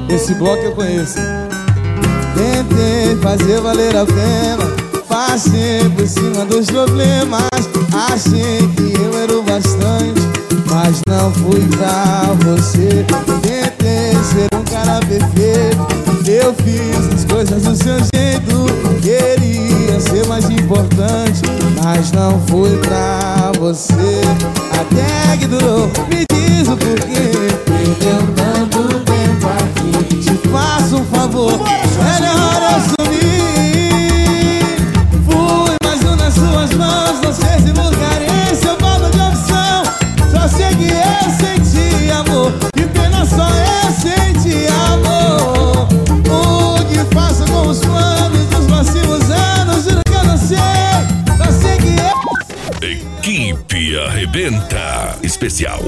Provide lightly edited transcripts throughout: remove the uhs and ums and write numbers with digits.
Esse bloco eu conheço. Tentei fazer valer a pena, passei por cima dos problemas. Achei que eu era o bastante, mas não fui pra você. Tentei ser um cara perfeito, eu fiz as coisas do seu jeito. Queria ser mais importante, mas não fui pra você. Até que durou, me diz o porquê. Perdeu tanto tempo aqui. Te faço um favor, melhor eu sumir. Fui mais um nas suas mãos, não sei se vou carência ou falta de opção. Só sei que eu senti amor, que pena só eu senti amor. O que faço com os planos dos próximos anos, juro que eu não sei. Só sei que eu... Equipe Arrebenta Especial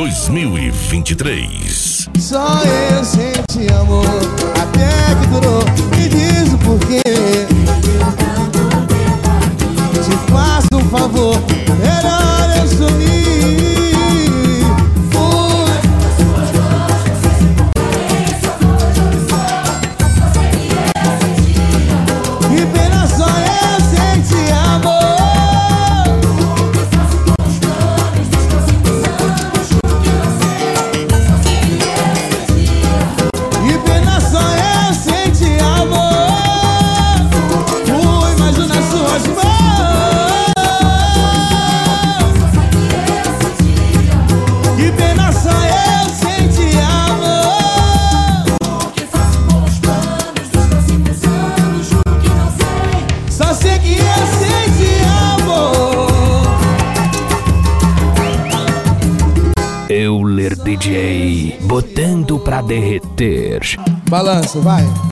2023. Só eu senti amor, até que durou, me diz o porquê. Te faço um favor, melhor eu sumir. Fui. Que pena só eu senti amor. Que pena só eu senti amor. Fui mais um nas suas mãos. Que pena só eu senti amor. Só sei que eu senti amor. Euler DJ, botando pra derreter. Balanço, vai.